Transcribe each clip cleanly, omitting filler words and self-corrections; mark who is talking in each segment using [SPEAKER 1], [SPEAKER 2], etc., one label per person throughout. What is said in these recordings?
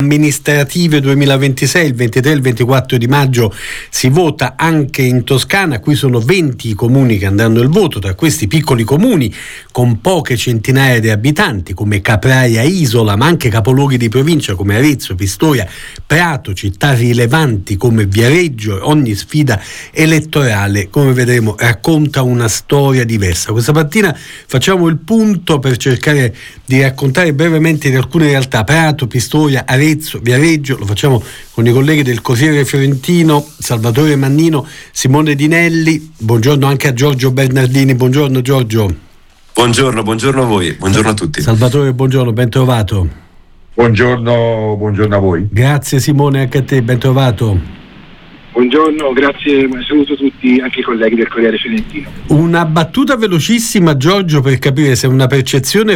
[SPEAKER 1] amministrative 2026, il 23 e il 24 di maggio si vota anche in Toscana. Qui sono 20 i comuni che andranno al voto, tra questi piccoli comuni con poche centinaia di abitanti come Capraia, Isola, ma anche capoluoghi di provincia come Arezzo, Pistoia, Prato, città rilevanti come Viareggio. Ogni sfida elettorale, come vedremo, racconta una storia diversa. Questa mattina facciamo il punto per cercare di raccontare brevemente di alcune realtà: Prato, Pistoia, Arezzo, Viareggio. Lo facciamo con i colleghi del Corriere Fiorentino, Salvatore Mannino, Simone Dinelli. Buongiorno anche a Giorgio Bernardini. Buongiorno Giorgio.
[SPEAKER 2] Buongiorno a voi, buongiorno a tutti.
[SPEAKER 1] Salvatore, buongiorno, ben trovato.
[SPEAKER 3] Buongiorno a voi.
[SPEAKER 1] Grazie Simone, anche a te, ben trovato.
[SPEAKER 4] Buongiorno, grazie, saluto tutti, anche i colleghi del Corriere Fiorentino.
[SPEAKER 1] Una battuta velocissima, Giorgio, per capire se è una percezione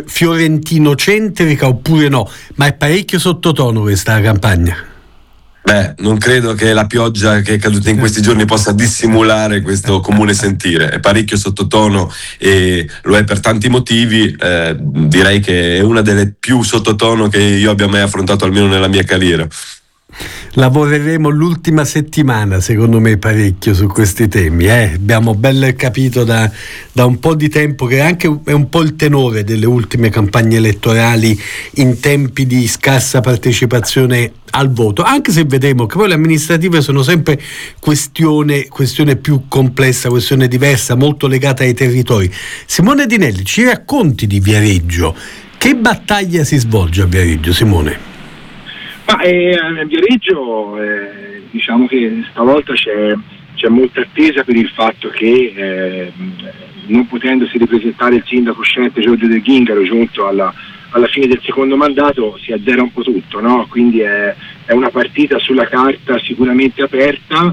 [SPEAKER 1] fiorentinocentrica oppure no, ma è parecchio sottotono questa campagna.
[SPEAKER 2] Non credo che la pioggia che è caduta in questi giorni possa dissimulare questo comune sentire. È parecchio sottotono e lo è per tanti motivi. Direi che è una delle più sottotono che io abbia mai affrontato, almeno nella mia carriera.
[SPEAKER 1] Lavoreremo l'ultima settimana, secondo me, parecchio su questi temi. Abbiamo ben capito da un po' di tempo che anche è un po' il tenore delle ultime campagne elettorali in tempi di scarsa partecipazione al voto, anche se vedremo che poi le amministrative sono sempre questione più complessa, questione diversa, molto legata ai territori. Simone Dinelli, ci racconti di Viareggio? Che battaglia si svolge a Viareggio, Simone?
[SPEAKER 4] A Viareggio diciamo che stavolta c'è molta attesa per il fatto che non potendosi ripresentare il sindaco uscente Giorgio De Ghingaro giunto alla fine del secondo mandato, si azzera un po' tutto, no? Quindi è una partita sulla carta sicuramente aperta,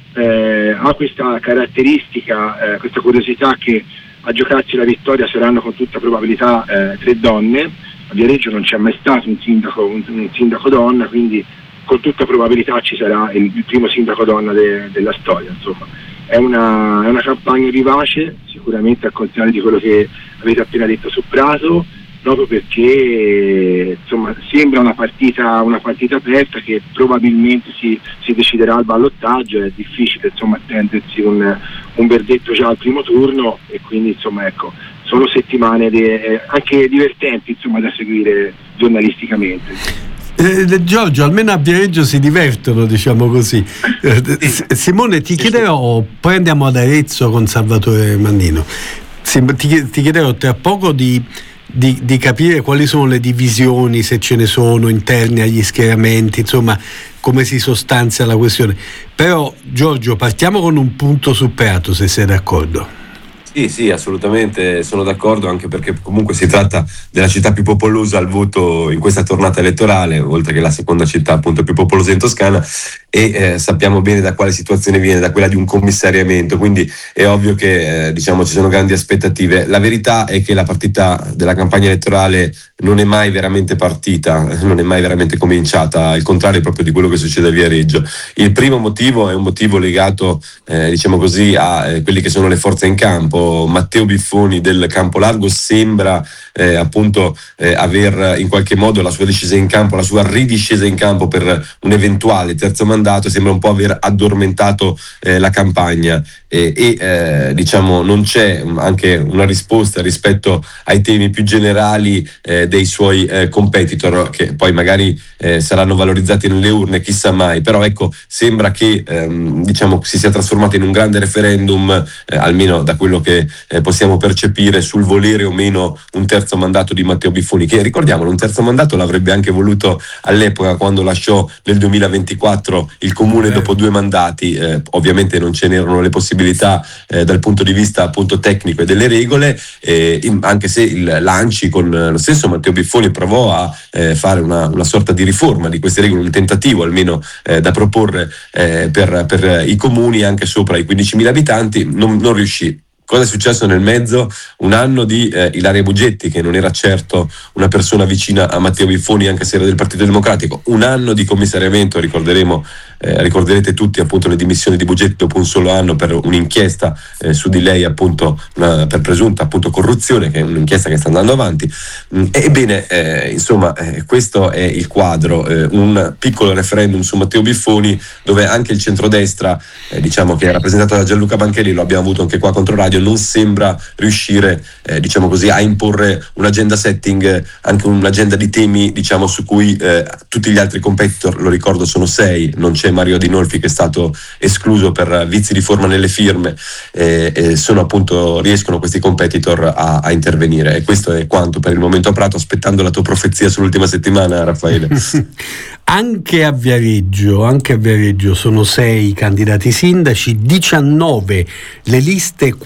[SPEAKER 4] ha questa caratteristica, questa curiosità che a giocarci la vittoria saranno con tutta probabilità 3 donne. A Viareggio non c'è mai stato un sindaco donna, quindi con tutta probabilità ci sarà il primo sindaco donna della storia. Insomma, è una campagna vivace, sicuramente al contrario di quello che avete appena detto su Prato, proprio perché insomma sembra una partita aperta che probabilmente si deciderà al ballottaggio. È difficile insomma attendersi un verdetto già al primo turno, e quindi insomma sono settimane anche divertenti insomma da seguire giornalisticamente.
[SPEAKER 1] Giorgio, almeno a Viareggio si divertono, diciamo così. Simone, ti chiederò, poi andiamo ad Arezzo con Salvatore Mannino. Ti chiederò tra poco di capire quali sono le divisioni, se ce ne sono, interne agli schieramenti, insomma come si sostanzia la questione. Però Giorgio, partiamo con un punto su Prato, se sei d'accordo.
[SPEAKER 2] Sì, assolutamente sono d'accordo, anche perché comunque si tratta della città più popolosa al voto in questa tornata elettorale, oltre che la seconda città appunto più popolosa in Toscana, e sappiamo bene da quale situazione viene, da quella di un commissariamento, quindi è ovvio che ci sono grandi aspettative. La verità è che la partita della campagna elettorale non è mai veramente partita, non è mai veramente cominciata, al contrario proprio di quello che succede a Viareggio. Il primo motivo è un motivo legato a quelli che sono le forze in campo. Matteo Biffoni del Campo Largo sembra aver in qualche modo la sua discesa in campo, la sua ridiscesa in campo per un eventuale terzo mandato, sembra un po' aver addormentato la campagna non c'è anche una risposta rispetto ai temi più generali dei suoi competitor, che poi magari saranno valorizzati nelle urne, chissà mai, però sembra che si sia trasformato in un grande referendum, almeno da quello che possiamo percepire, sul volere o meno un terzo mandato di Matteo Biffoni, che ricordiamolo, un terzo mandato l'avrebbe anche voluto all'epoca quando lasciò nel 2024 il comune dopo 2 mandati. Ovviamente non ce n'erano le possibilità dal punto di vista appunto tecnico e delle regole, anche se il Lanci con lo stesso Matteo Biffoni provò a fare una sorta di riforma di queste regole, un tentativo almeno da proporre per i comuni anche sopra i 15.000 abitanti, non riuscì. Cosa è successo nel mezzo? Un anno di Ilaria Bugetti, che non era certo una persona vicina a Matteo Biffoni, anche se era del Partito Democratico. Un anno di commissariamento, ricorderemo, ricorderete tutti appunto le dimissioni di Bugetti dopo un solo anno per un'inchiesta su di lei, appunto per presunta appunto corruzione, che è un'inchiesta che sta andando avanti. Ebbene, insomma, questo è il quadro, un piccolo referendum su Matteo Biffoni, dove anche il centrodestra, diciamo che è rappresentato da Gianluca Banchelli, lo abbiamo avuto anche qua Controradio, non sembra riuscire, diciamo così, a imporre un'agenda setting, anche un'agenda di temi, diciamo, su cui tutti gli altri competitor, lo ricordo, sono 6, non c'è Mario Adinolfi che è stato escluso per vizi di forma nelle firme, sono appunto, riescono questi competitor a intervenire, e questo è quanto per il momento a Prato, aspettando la tua profezia sull'ultima settimana, Raffaele.
[SPEAKER 1] Anche a Viareggio sono 6 candidati sindaci, 19 le liste,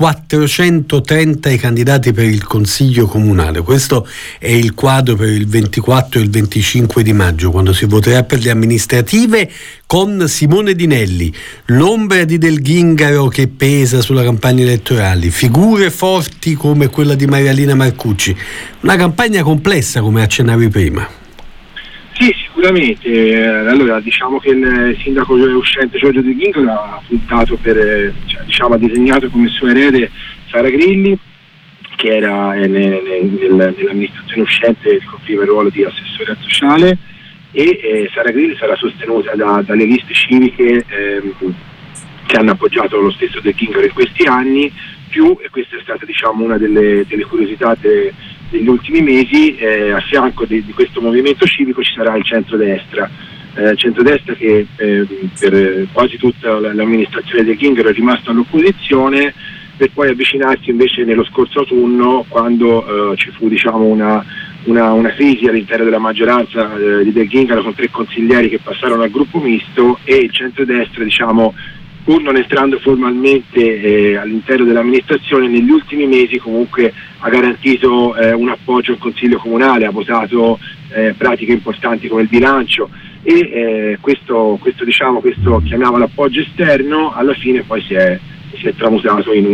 [SPEAKER 1] 430 i candidati per il consiglio comunale. Questo è il quadro per il 24 e il 25 di maggio, quando si voterà per le amministrative, con Simone Dinelli, l'ombra di Del Ghingaro che pesa sulla campagna elettorale, figure forti come quella di Marialina Marcucci. Una campagna complessa, come accennavi prima.
[SPEAKER 4] Sì, sicuramente. Allora, diciamo che il sindaco uscente Giorgio Del Ghingaro ha puntato ha disegnato come suo erede Sara Grilli, che era nell'amministrazione uscente, ricopriva il ruolo di assessore sociale, e Sara Grilli sarà sostenuta dalle liste civiche che hanno appoggiato lo stesso Del Ghingaro in questi anni, e questa è stata, diciamo, una delle curiosità degli ultimi mesi. A fianco di questo movimento civico ci sarà il centrodestra, che per quasi tutta l'amministrazione Del Ghingaro è rimasto all'opposizione, per poi avvicinarsi invece nello scorso autunno, quando ci fu, diciamo, una crisi all'interno della maggioranza di Del Ghingaro, con 3 consiglieri che passarono al gruppo misto, e il centrodestra, diciamo, pur non entrando formalmente all'interno dell'amministrazione, negli ultimi mesi comunque ha garantito un appoggio al Consiglio Comunale, ha votato pratiche importanti come il bilancio, e questo chiamiamolo appoggio esterno, alla fine poi si è tramutato in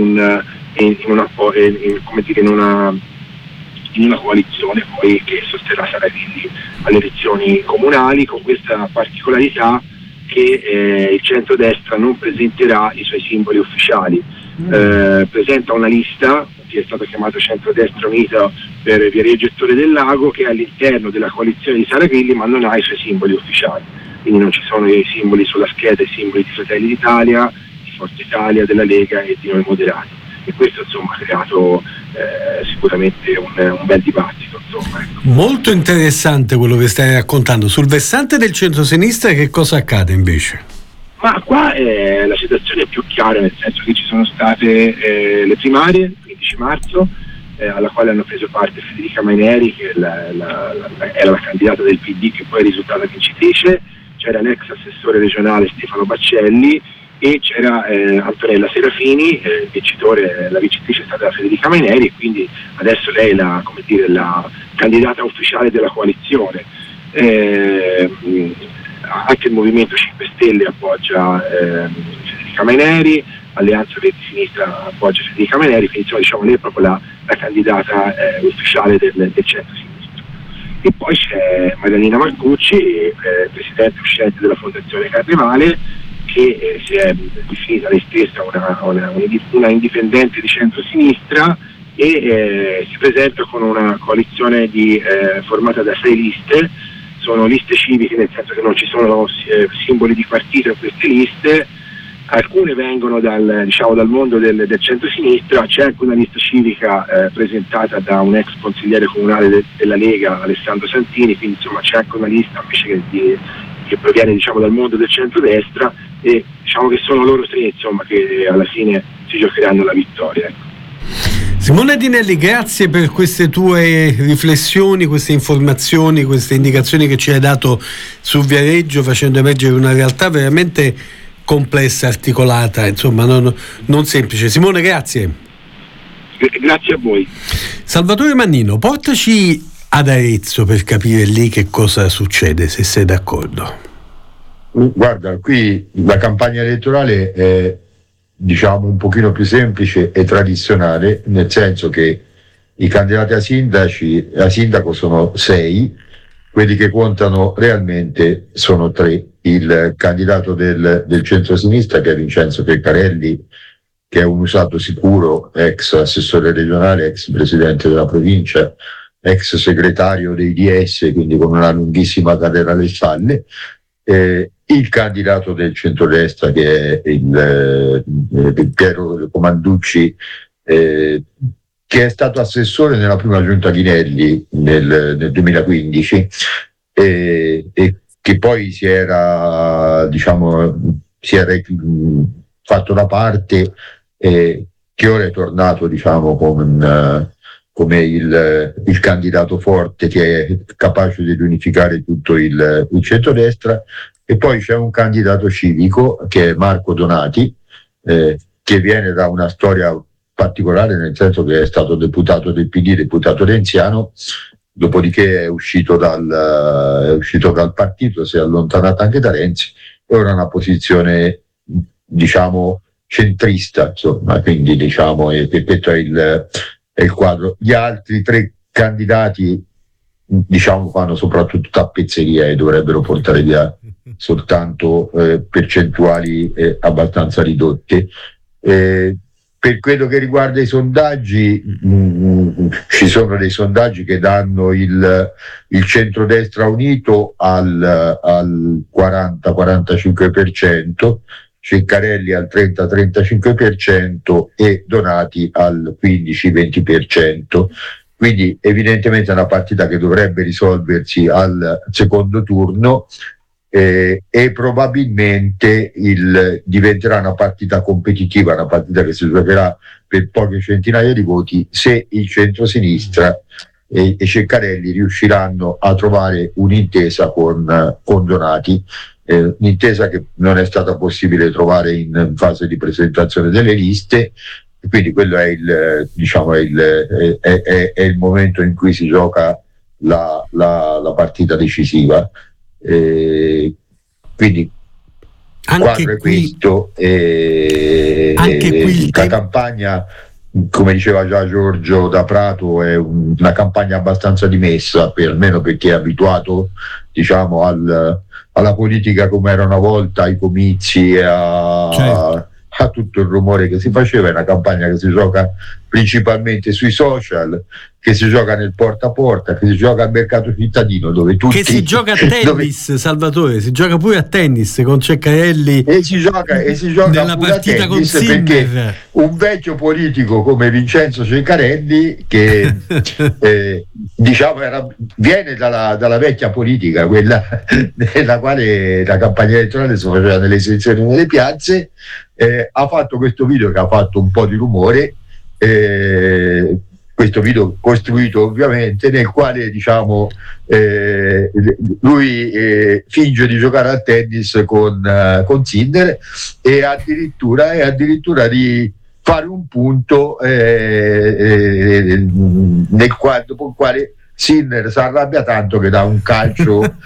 [SPEAKER 4] una coalizione poi che sosterrà Sara Grilli alle elezioni comunali, con questa particolarità che il centrodestra non presenterà i suoi simboli ufficiali. Presenta una lista che è stata chiamata Centrodestra Unita per Viareggio e Torre del Lago, che è all'interno della coalizione di Sara Grilli, ma non ha i suoi simboli ufficiali, quindi non ci sono i simboli sulla scheda, i simboli di Fratelli d'Italia, di Forza Italia, della Lega e di Noi Moderati, e questo, insomma, ha creato sicuramente un bel dibattito, insomma, ecco.
[SPEAKER 1] Molto interessante quello che stai raccontando. Sul versante del centro-sinistra che cosa accade invece?
[SPEAKER 4] Ma qua la situazione è più chiara, nel senso che ci sono state le primarie il 15 marzo, alla quale hanno preso parte Federica Maineri, che era la candidata del PD, che poi è risultata vincitrice, c'era l'ex assessore regionale Stefano Baccelli, e c'era Antonella Serafini, la vincitrice è stata Federica Maineri, e quindi adesso lei è la candidata ufficiale della coalizione. Anche il Movimento 5 Stelle appoggia Federica Maineri, Alleanza Verdi Sinistra appoggia Federica Maineri, quindi diciamo lei è proprio la candidata ufficiale del centro-sinistra. E poi c'è Marialina Marcucci, presidente uscente della Fondazione Carnevale, che si è definita lei stessa una indipendente di centro-sinistra, e si presenta con una coalizione formata da 6 liste. Sono liste civiche, nel senso che non ci sono simboli di partito in queste liste. Alcune vengono dal mondo del centro-sinistra. C'è anche una lista civica presentata da un ex consigliere comunale della Lega, Alessandro Santini, quindi insomma c'è anche una lista invece che proviene, diciamo, dal mondo del centrodestra, e diciamo che sono loro 3, insomma, che alla fine si giocheranno la vittoria, ecco.
[SPEAKER 1] Simone Dinelli, grazie per queste tue riflessioni, queste informazioni, queste indicazioni che ci hai dato su Viareggio, facendo emergere una realtà veramente complessa, articolata, insomma non semplice. Simone, grazie.
[SPEAKER 4] Grazie a voi.
[SPEAKER 1] Salvatore Mannino, portaci ad Arezzo per capire lì che cosa succede, se sei d'accordo.
[SPEAKER 3] Guarda, qui la campagna elettorale è, diciamo, un pochino più semplice e tradizionale, nel senso che i candidati a sindaco sono 6, quelli che contano realmente sono 3, il candidato del centro-sinistra, che è Vincenzo Ceccarelli, che è un usato sicuro, ex assessore regionale, ex presidente della provincia, ex segretario dei DS, quindi con una lunghissima carriera alle spalle, il candidato del centrodestra, che è il Piero Comanducci, che è stato assessore nella prima giunta Ghinelli nel 2015, e che poi si era fatto da parte, che ora è tornato come il candidato forte, che è capace di riunificare tutto il centrodestra. E poi c'è un candidato civico, che è Marco Donati, che viene da una storia particolare, nel senso che è stato deputato del PD, deputato renziano, dopodiché è uscito dal partito, si è allontanato anche da Renzi, e ora ha una posizione centrista, insomma, quindi questo è il quadro. Gli altri tre candidati fanno soprattutto tappezzeria e dovrebbero portare via soltanto percentuali abbastanza ridotte. Per quello che riguarda i sondaggi, ci sono dei sondaggi che danno il centrodestra unito al 40-45%, Ceccarelli al 30-35% e Donati al 15-20%. Quindi evidentemente è una partita che dovrebbe risolversi al secondo turno, e probabilmente diventerà una partita competitiva, una partita che si giocherà per poche centinaia di voti, se il centrosinistra e Ceccarelli riusciranno a trovare un'intesa con Donati, un'intesa che non è stata possibile trovare in fase di presentazione delle liste. Quindi quello è il momento in cui si gioca la partita decisiva. Quindi
[SPEAKER 1] anche
[SPEAKER 3] questo, la campagna, come diceva già Giorgio da Prato, è una campagna abbastanza dimessa, almeno per chi è abituato alla politica come era una volta, ai comizi e a tutto il rumore che si faceva. È una campagna che si gioca principalmente sui social, che si gioca nel porta a porta, che si gioca al mercato cittadino, dove tutti...
[SPEAKER 1] Che si gioca a tennis, Salvatore, si gioca pure a tennis con Ceccarelli,
[SPEAKER 3] e si gioca
[SPEAKER 1] nella
[SPEAKER 3] pure
[SPEAKER 1] partita
[SPEAKER 3] a tennis,
[SPEAKER 1] con Sinner,
[SPEAKER 3] perché un vecchio politico come Vincenzo Ceccarelli, che viene dalla vecchia politica, quella nella quale la campagna elettorale si faceva nelle sezioni nelle piazze, ha fatto questo video che ha fatto un po' di rumore, questo video costruito ovviamente, nel quale lui finge di giocare al tennis con Sinner, e addirittura di fare un punto dopo il quale Sinner si arrabbia tanto che dà un calcio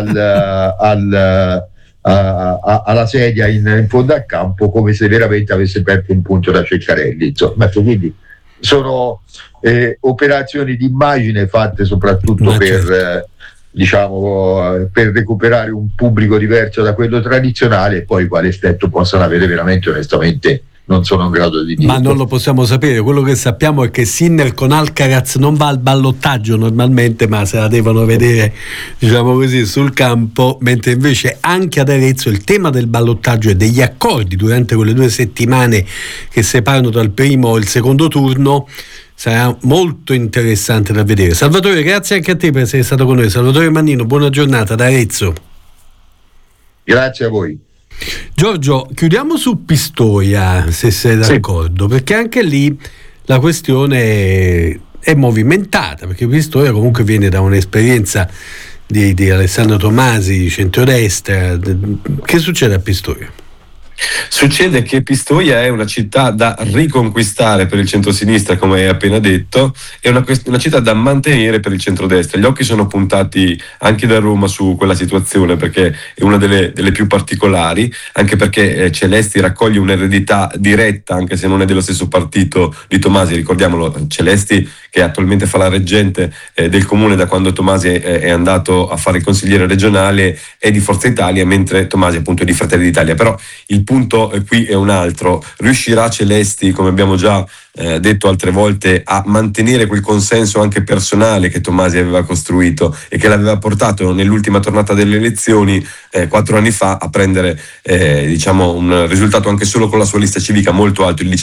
[SPEAKER 3] alla sedia in fondo al campo, come se veramente avesse perso un punto da Ceccarelli, insomma. Quindi sono operazioni di immagine fatte soprattutto per recuperare un pubblico diverso da quello tradizionale, e poi quale effetto possano avere veramente, onestamente non sono in grado di dire.
[SPEAKER 1] Ma non lo possiamo sapere. Quello che sappiamo è che Sinner con Alcaraz non va al ballottaggio normalmente, ma se la devono vedere sul campo, mentre invece anche ad Arezzo il tema del ballottaggio e degli accordi durante quelle 2 settimane che separano tra il primo e il secondo turno sarà molto interessante da vedere. Salvatore, grazie anche a te per essere stato con noi. Salvatore Mannino, buona giornata da Arezzo.
[SPEAKER 3] Grazie a voi.
[SPEAKER 1] Giorgio, chiudiamo su Pistoia, se sei d'accordo, perché anche lì la questione è movimentata, perché Pistoia comunque viene da un'esperienza di Alessandro Tomasi, di centrodestra. Che succede a Pistoia?
[SPEAKER 2] Succede che Pistoia è una città da riconquistare per il centrosinistra, come hai appena detto, è una città da mantenere per il centrodestra. Gli occhi sono puntati anche da Roma su quella situazione, perché è una delle più particolari, anche perché Celesti raccoglie un'eredità diretta, anche se non è dello stesso partito di Tomasi. Ricordiamolo, Celesti, che attualmente fa la reggente del comune da quando Tomasi è andato a fare il consigliere regionale, è di Forza Italia, mentre Tomasi appunto è di Fratelli d'Italia. Però il punto qui è un altro: riuscirà Celesti, come abbiamo già detto altre volte, a mantenere quel consenso anche personale che Tomasi aveva costruito e che l'aveva portato nell'ultima tornata delle elezioni 4 anni fa a prendere diciamo un risultato anche solo con la sua lista civica molto alto, il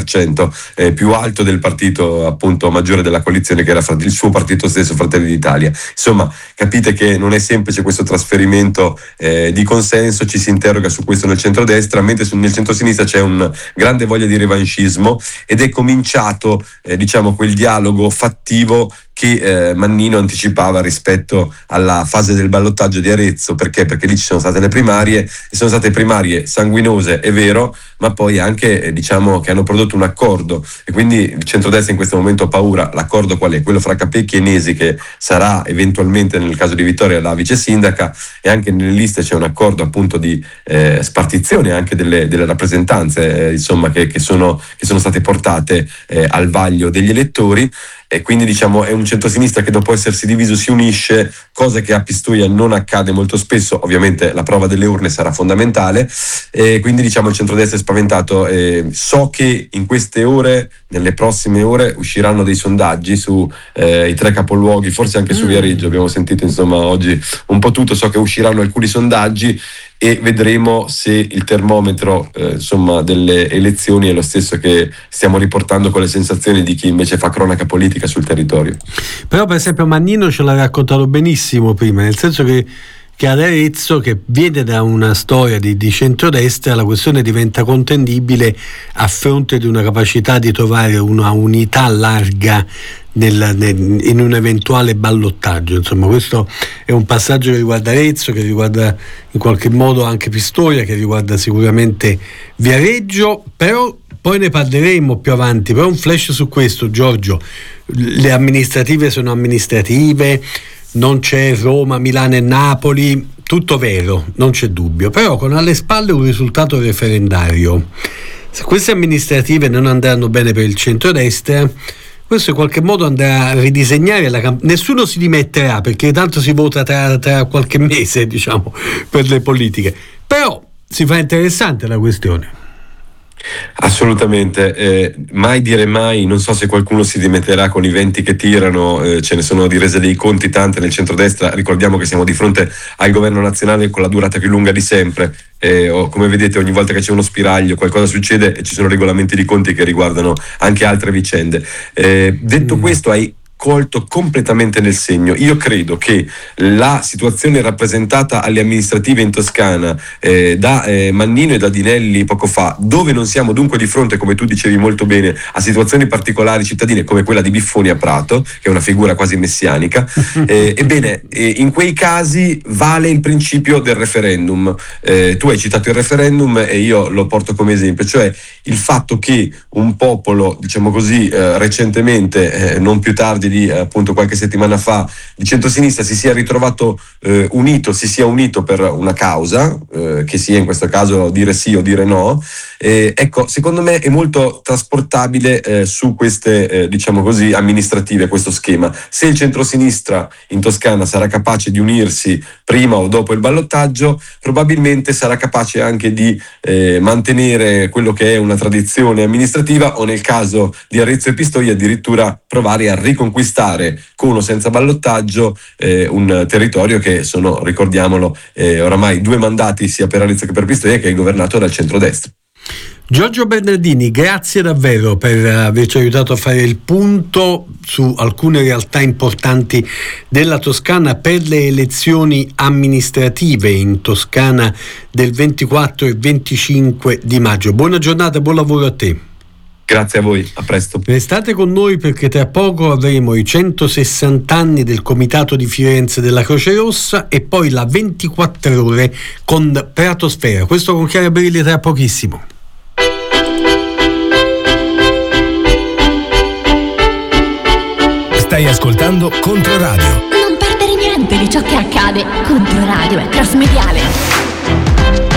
[SPEAKER 2] 17%, più alto del partito appunto maggiore della coalizione, che era il suo partito stesso, Fratelli d'Italia. Insomma, capite che non è semplice questo trasferimento di consenso. Ci si interroga su questo nel centrodestra, mentre nel centrosinistra c'è un grande voglia di revanchismo, ed è cominciato diciamo quel dialogo fattivo che Mannino anticipava rispetto alla fase del ballottaggio di Arezzo. Perché lì ci sono state le primarie, e sono state primarie sanguinose, è vero, ma poi anche diciamo che hanno prodotto un accordo, e quindi il centrodestra in questo momento ha paura. L'accordo qual è? Quello fra Capecchi e Nesi, che sarà eventualmente, nel caso di vittoria, la vice sindaca, e anche nelle liste c'è un accordo appunto di spartizione anche delle rappresentanze insomma che sono state portate al vaglio degli elettori. E quindi diciamo è un centrosinistra che dopo essersi diviso si unisce, cosa che a Pistoia non accade molto spesso. Ovviamente la prova delle urne sarà fondamentale, e quindi diciamo il centrodestra è spaventato. So che in queste ore, nelle prossime ore, usciranno dei sondaggi su i 3 capoluoghi, forse anche su Viareggio, abbiamo sentito insomma oggi un po' tutto. So che usciranno alcuni sondaggi e vedremo se il termometro insomma delle elezioni è lo stesso che stiamo riportando con le sensazioni di chi invece fa cronaca politica sul territorio.
[SPEAKER 1] Però per esempio Mannino ce l'ha raccontato benissimo prima, nel senso che ad Arezzo, che viene da una storia di centrodestra, la questione diventa contendibile a fronte di una capacità di trovare una unità larga in un eventuale ballottaggio. Insomma, questo è un passaggio che riguarda Arezzo, che riguarda in qualche modo anche Pistoia, che riguarda sicuramente Viareggio, però poi ne parleremo più avanti. Però un flash su questo, Giorgio: le amministrative sono amministrative, non c'è Roma, Milano e Napoli, tutto vero, non c'è dubbio, però con alle spalle un risultato referendario. Se queste amministrative non andranno bene per il centrodestra, questo in qualche modo andrà a ridisegnare la campagna. Nessuno si dimetterà, perché tanto si vota tra qualche mese, diciamo, per le politiche, però si fa interessante la questione.
[SPEAKER 2] Assolutamente, mai dire mai. Non so se qualcuno si dimetterà con i venti che tirano, ce ne sono di rese dei conti tante nel centrodestra. Ricordiamo che siamo di fronte al governo nazionale con la durata più lunga di sempre, come vedete ogni volta che c'è uno spiraglio qualcosa succede, e ci sono regolamenti di conti che riguardano anche altre vicende. Detto questo, hai colto completamente nel segno. Io credo che la situazione rappresentata alle amministrative in Toscana da Mannino e da Dinelli poco fa, dove non siamo dunque di fronte, come tu dicevi molto bene, a situazioni particolari cittadine come quella di Biffoni a Prato, che è una figura quasi messianica, ebbene, in quei casi vale il principio del referendum. Tu hai citato il referendum e io lo porto come esempio, cioè il fatto che un popolo, diciamo così, recentemente, non più tardi di appunto qualche settimana fa, di centrosinistra, si sia ritrovato unito, si sia unito per una causa, che sia in questo caso dire sì o dire no. Ecco, secondo me è molto trasportabile su queste diciamo così amministrative questo schema. Se il centrosinistra in Toscana sarà capace di unirsi prima o dopo il ballottaggio, probabilmente sarà capace anche di mantenere quello che è una tradizione amministrativa, o nel caso di Arezzo e Pistoia addirittura provare a riconquistare con o senza ballottaggio un territorio che sono, ricordiamolo, oramai 2 mandati sia per Arezzo che per Pistoia, che è governato dal centrodestra.
[SPEAKER 1] Giorgio Bernardini, grazie davvero per averci aiutato a fare il punto su alcune realtà importanti della Toscana per le elezioni amministrative in Toscana del 24 e 25 di maggio. Buona giornata e buon lavoro a te.
[SPEAKER 2] Grazie a voi, a presto.
[SPEAKER 1] Restate con noi perché tra poco avremo i 160 anni del Comitato di Firenze della Croce Rossa e poi la 24 ore con Pratosfera. Questo con Chiara Brilli tra pochissimo.
[SPEAKER 5] Stai ascoltando Controradio.
[SPEAKER 6] Non perdere niente di ciò che accade. Controradio è cross mediale.